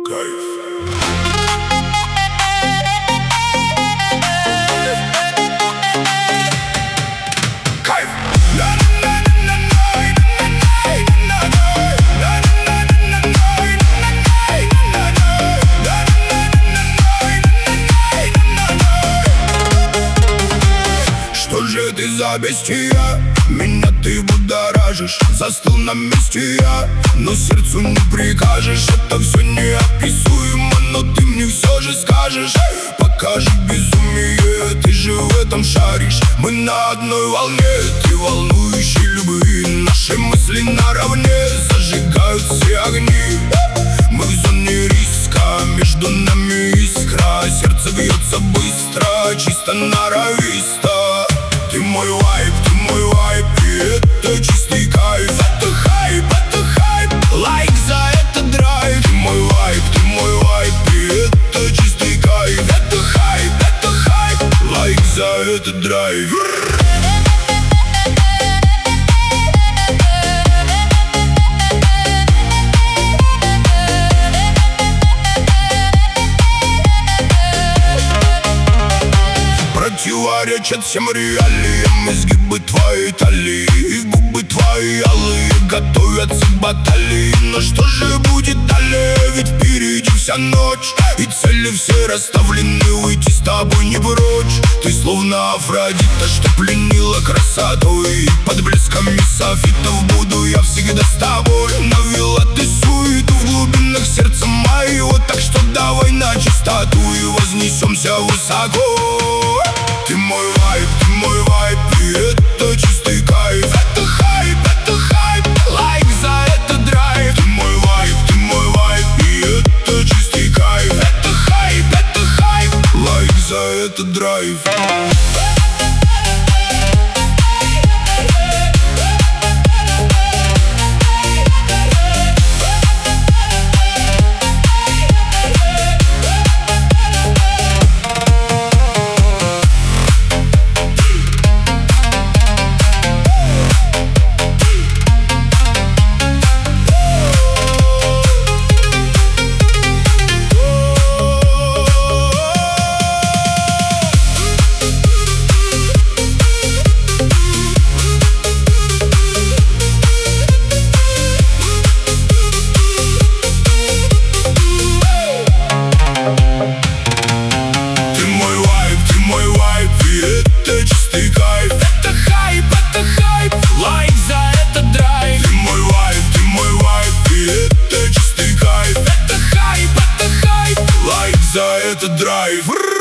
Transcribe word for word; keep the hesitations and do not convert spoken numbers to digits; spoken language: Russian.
Кайф. Кайф. Что же ты за бестия? Меня ты будоражишь. Застыл на месте я, но сердцу не прикажешь. Это все неописуемо, но ты мне все же скажешь. Покажи безумие, ты же в этом шаришь. Мы на одной волне, ты волнующий любви. Наши мысли наравне зажигают все огни. Мы в зоне риска, между нами искра. Сердце бьется быстро, чисто норовисто. Ты мой вайб, ты мой вайб, и это чистый кайф. Это хайп, это хайп, лайк за это драйв. Ты мой вайб, ты мой вайб, и это чистый кайф. Это хайп, это хайп, лайк за это драйв. Противоречат всем реалиям изгибы твоей талии, и губы твои алые готовятся к баталии. Но что же будет далее, ведь впереди вся ночь, и цели все расставлены, уйти с тобой не прочь. Ты словно Афродита, что пленила красотой, и под блесками софитов буду я всегда с тобой. Навела ты суету в глубинах сердца моего, так что давай на чистоту и вознесемся высоко. Ты мой вайб, ты мой вайб, и это чистый кайф. Это хайп, это хайп, лайк за это драйв. Ты мой вайб, ты мой вайб, и это чистый кайф. Это хайп, это хайп, лайк за это драйв. За это драйв.